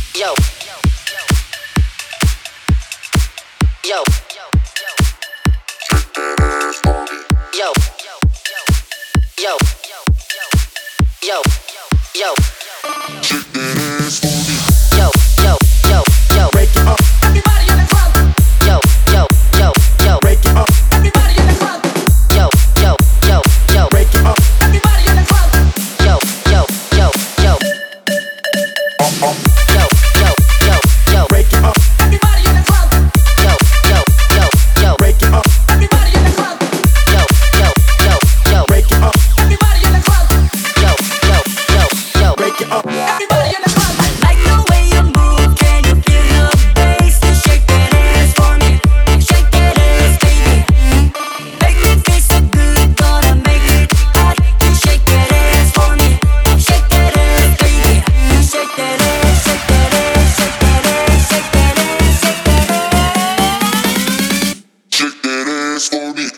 Yo, yo, yo, yo, yo, yo. Yo, yo, yo, yo. Break it up. Everybody in the club. Yo, yo, yo, yo. Break it up. Everybody in the club. Yo, yo, yo, yo. Break it up. Everybody in the club. Yo, yo, yo, yo. Yo, yo, yo, yo. Break it up. Everybody in the club. Yo, yo, yo, yo. Break it up. Everybody in the club. Yo, yo, yo, yo. Break it up. Everybody in the club. Yo, yo, yo, yo. Break it up. Everybody in the club. Like the way you move, can you feel the bass? You shake that ass for me, shake that ass, baby. Make me feel so good, gonna make it hot. You shake that ass for me, shake that ass, baby. You shake that ass, shake that ass, shake that ass, shake that ass, shake that ass. Shake that ass for me.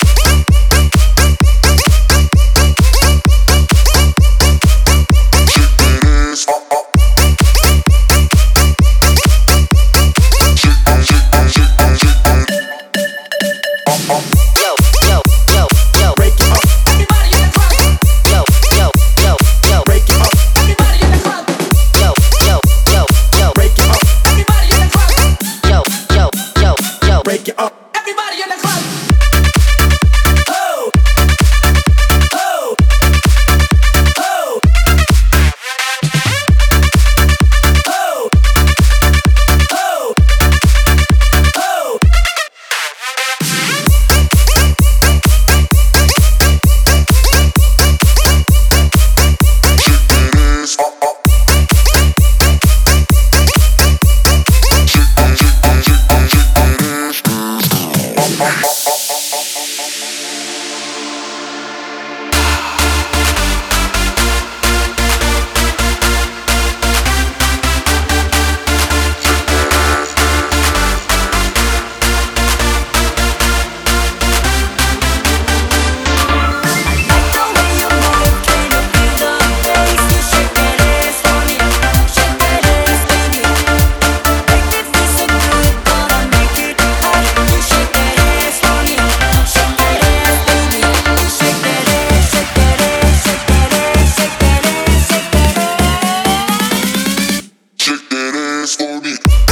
Yo, yo, yo, yo. Break it up. Everybody in the club. Yo, yo, yo, yo. Break it up. Everybody in the club. Yo, yo, yo, yo. Break it up. Everybody in the club. Yo, yo, yo, yo. Break it up. Everybody in the club. Oh, oh, oh, oh, oh, oh. Like the way you move, can you feel the bass? You shake that ass for me, shake that ass, baby. Make me feel so good, gonna make it hot. You shake that ass for me, shake that ass, baby. You shake that ass, shake that ass, shake that ass, shake that ass, shake that ass. Shake that ass for me.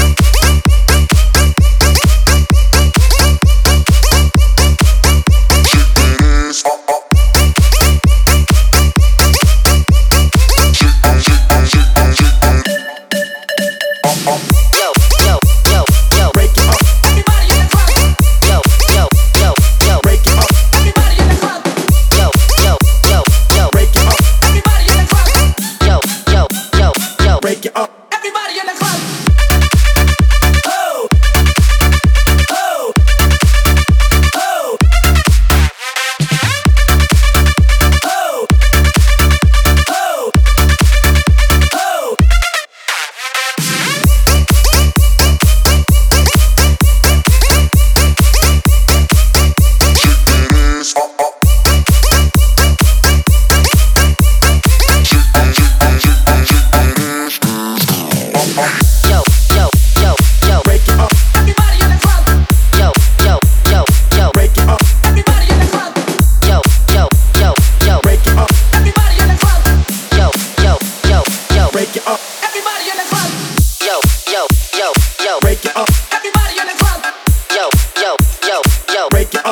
Yo, yo, yo, yo. Break it up. Everybody in the club. Yo, yo, yo, yo. Break it up. Everybody in the club. Yo, yo, yo, yo. Break it up. Everybody in the club. Yo, yo, yo, yo. Break it up. Everybody in the club. Oh, oh, oh, oh, oh, oh. Yo, yo, yo, yo. Break it up. Everybody in the club. Yo, yo, yo, yo. Break it up. Everybody in the club. Yo, yo, yo, yo. Break it up. Everybody in the club. Yo, yo, yo, yo. Break it up. Everybody in the club. Yo, yo, yo, yo. Break it up. Everybody in the club. Yo, yo, yo, yo. Break it up.